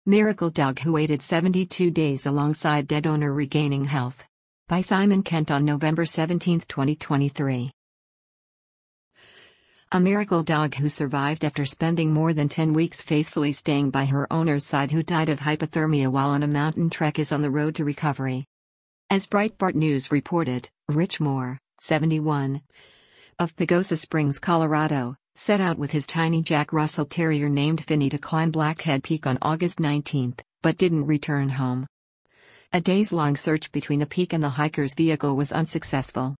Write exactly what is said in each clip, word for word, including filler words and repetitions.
Miracle Dog Who Waited seventy-two Days Alongside Dead Owner Regaining Health. By Simon Kent on November seventeenth, twenty twenty-three. A miracle dog who survived after spending more than ten weeks faithfully staying by her owner's side, who died of hypothermia while on a mountain trek, is on the road to recovery. As Breitbart News reported, Rich Moore, seventy-one, of Pagosa Springs, Colorado, set out with his tiny Jack Russell Terrier named Finny to climb Blackhead Peak on August nineteenth, but didn't return home. A days-long search between the peak and the hiker's vehicle was unsuccessful.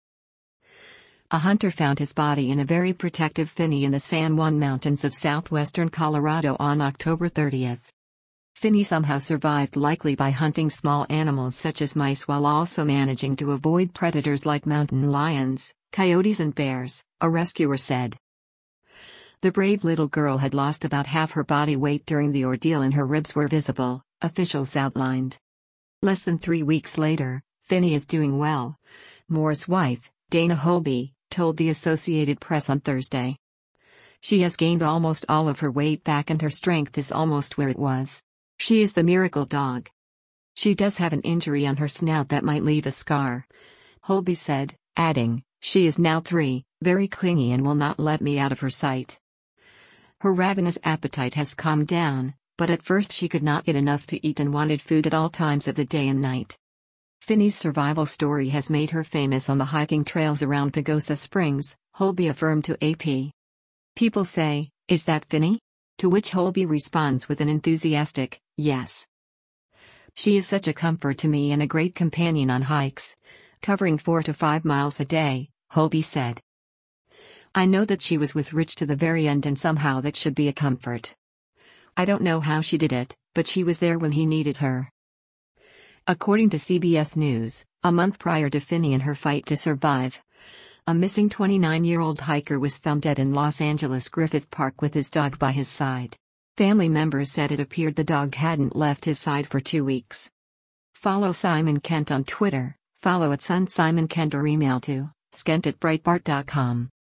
A hunter found his body in a very protective Finny in the San Juan Mountains of southwestern Colorado on October thirtieth. Finny somehow survived, likely by hunting small animals such as mice while also managing to avoid predators like mountain lions, coyotes and bears, a rescuer said. The brave little girl had lost about half her body weight during the ordeal and her ribs were visible, officials outlined. Less than three weeks later, Finny is doing well, Moore's wife, Dana Holby, told the Associated Press on Thursday. She has gained almost all of her weight back and her strength is almost where it was. She is the miracle dog. She does have an injury on her snout that might leave a scar, Holby said, adding, "She is now three, very clingy and will not let me out of her sight. Her ravenous appetite has calmed down, but at first she could not get enough to eat and wanted food at all times of the day and night." Finny's survival story has made her famous on the hiking trails around Pagosa Springs, Holby affirmed to A P. People say, "Is that Finny?" To which Holby responds with an enthusiastic, "Yes. She is such a comfort to me and a great companion on hikes, covering four to five miles a day," Holby said. "I know that she was with Rich to the very end and somehow that should be a comfort. I don't know how she did it, but she was there when he needed her." According to C B S News, a month prior to Finny and her fight to survive, a missing twenty-nine-year-old hiker was found dead in Los Angeles Griffith Park with his dog by his side. Family members said it appeared the dog hadn't left his side for two weeks. Follow Simon Kent on Twitter, follow at Son Simon Kent or email to skent at breitbart dot com.